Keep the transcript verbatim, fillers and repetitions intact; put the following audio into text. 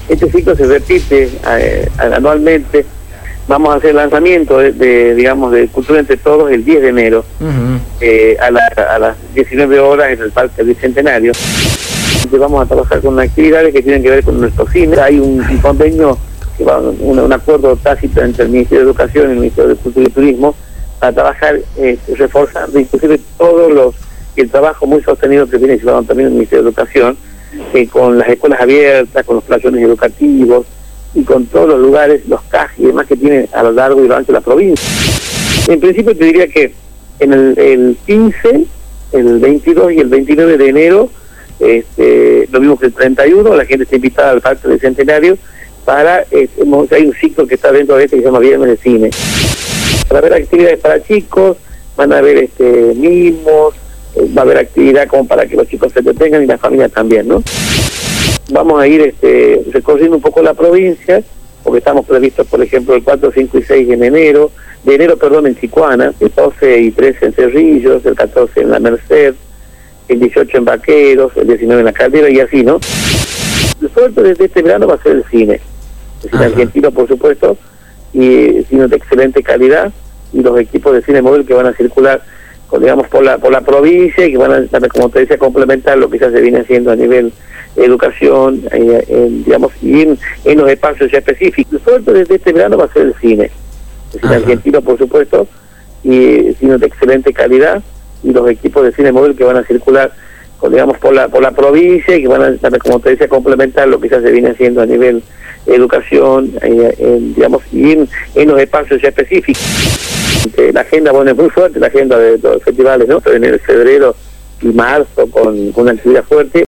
Este ciclo se repite eh, anualmente. Vamos a hacer el lanzamiento de, de, digamos, de Cultura Entre Todos el diez de enero, uh-huh. eh, a, la, a las diecinueve horas en el Parque Bicentenario. Vamos a trabajar con actividades que tienen que ver con nuestro cine. Hay un, un convenio, que va, un, un acuerdo tácito entre el Ministerio de Educación y el Ministerio de Cultura y Turismo para trabajar, eh, reforzando inclusive todos los, el trabajo muy sostenido que viene llevando también el Ministerio de Educación, eh, con las escuelas abiertas, con los plazones educativos, y con todos los lugares, los C A J y demás que tienen a lo largo y lo ancho de la provincia. En principio te diría que en el, el quince, el veintidós y el veintinueve de enero, este, lo mismo que el treinta y uno, la gente está invitada al Parque del Centenario para, este, hay un ciclo que está dentro de este que se llama Viernes de Cine. Para ver actividades para chicos, van a haber este, mimos, va a haber actividad como para que los chicos se entretengan y las familias también, ¿no? Vamos a ir este, recorriendo un poco la provincia, porque estamos previstos, por ejemplo, el cuatro, cinco y seis en enero, de enero, perdón, en Chicuana, el doce y trece en Cerrillos, el catorce en La Merced, el dieciocho en Vaqueros, el diecinueve en La Caldera y así, ¿no? El suelto desde este verano va a ser el cine, el cine argentino, por supuesto, y cine de excelente calidad, y los equipos de cine móvil que van a circular, digamos, por la por la provincia y que van a, como te decía, complementar lo que ya se viene haciendo a nivel educación, eh, en, digamos, y en, en los espacios ya específicos. Suelto desde este verano va a ser el cine, el cine argentino, por supuesto, y cine de excelente calidad, y los equipos de cine móvil que van a circular, digamos, por la por la provincia y que van a, como te decía, complementar lo que ya se viene haciendo a nivel educación, eh, en, digamos, y en, en los espacios ya específicos. La agenda, bueno, es muy fuerte, la agenda de todos los festivales, ¿no? En enero, febrero y marzo con, con una actividad fuerte.